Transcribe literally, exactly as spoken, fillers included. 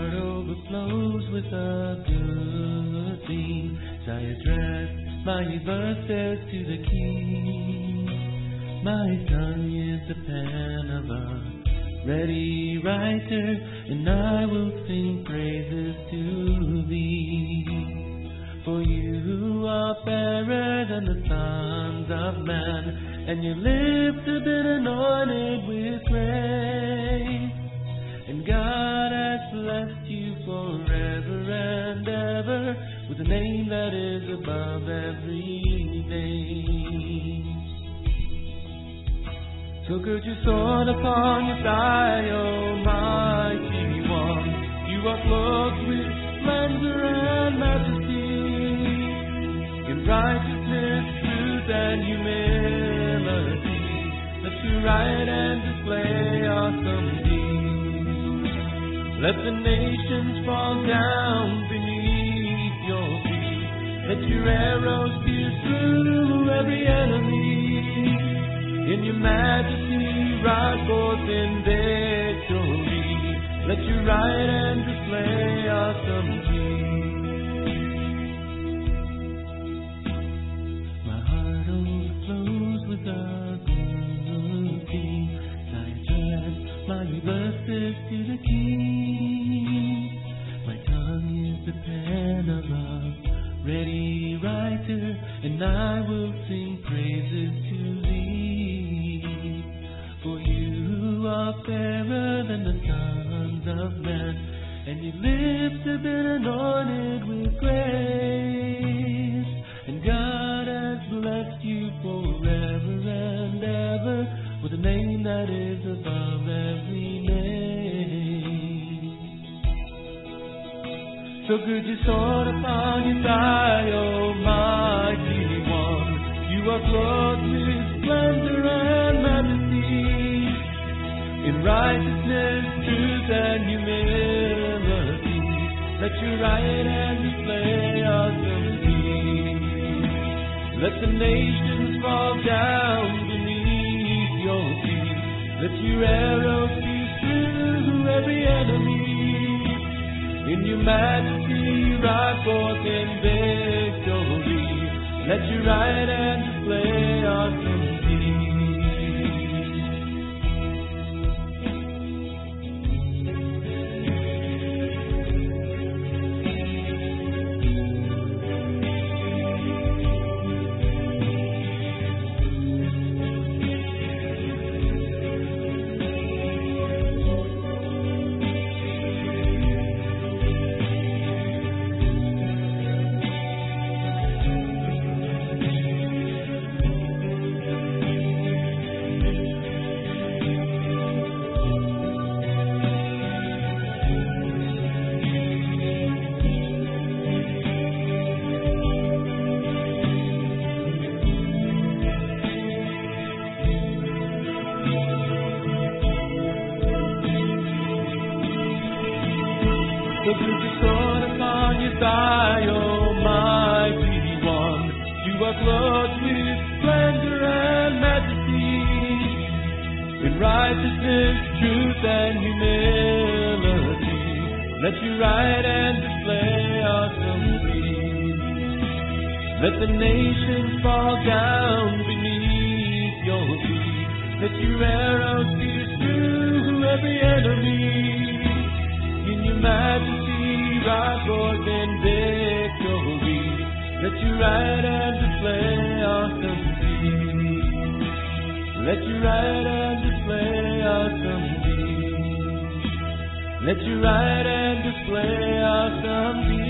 heart overflows with a good theme. So I address my verses to the King. My tongue is the pen of a ready writer, and I will sing praises to thee. For you are fairer than the sons of man, and your lips have been anointed with grace. And God has blessed you forever and ever with a name that is above every name. So gird your sword upon your thigh, O mighty one. You are clothed with splendor and majesty, in righteousness, truth, and humility. Let you write and display awesome deeds. Let the nations fall down beneath your feet. Let your arrows pierce through every enemy. In your majesty, ride forth in victory. Let you write and display awesome deeds. My heart overflows with a good theme. I address my verses to the King. My tongue is the pen of a ready writer, and I will sing praises to thee. For you are fairer than the sons of man, and your lips have been anointed with grace. And God has blessed you forever and ever with a name that is above every name. So gird your sword upon your thigh, O mighty one. You are clothed with splendor and majesty, in righteousness, truth, and humility. Let you write and display awesome deeds. Let the nations fall down beneath your feet. Let your arrows pierce through every enemy. In your majesty, ride forth in victory. Let you write and display awesome deeds. So put your sword upon your thigh, O mighty one. You are clothed with splendor and majesty, in righteousness, truth, and humility. Let you write and display awesome deeds. Let the nations fall down beneath your feet. Let your arrows pierce through every enemy. In your majesty, ride forth in victory. Let you write and display awesome deeds. Let you write and display awesome deeds. Let you write and display awesome deeds.